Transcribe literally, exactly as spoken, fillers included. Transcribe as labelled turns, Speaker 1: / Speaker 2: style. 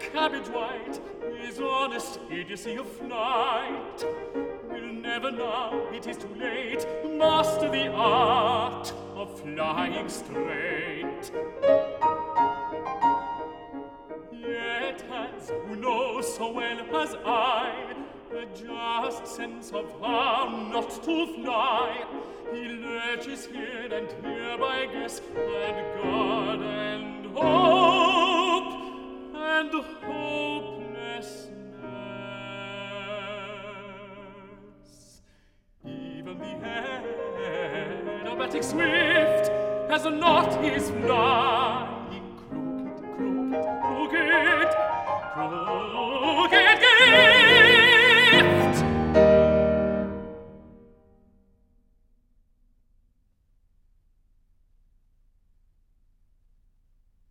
Speaker 1: cabbage white, his honest idiocy of flight, will never now, it is too late, master the art of flying straight. Yet has, who knows so well as I, a just sense of how not to fly, he lurches here and here by guess and God and hope and hopelessness. Even the aerobatic swift has not his flight,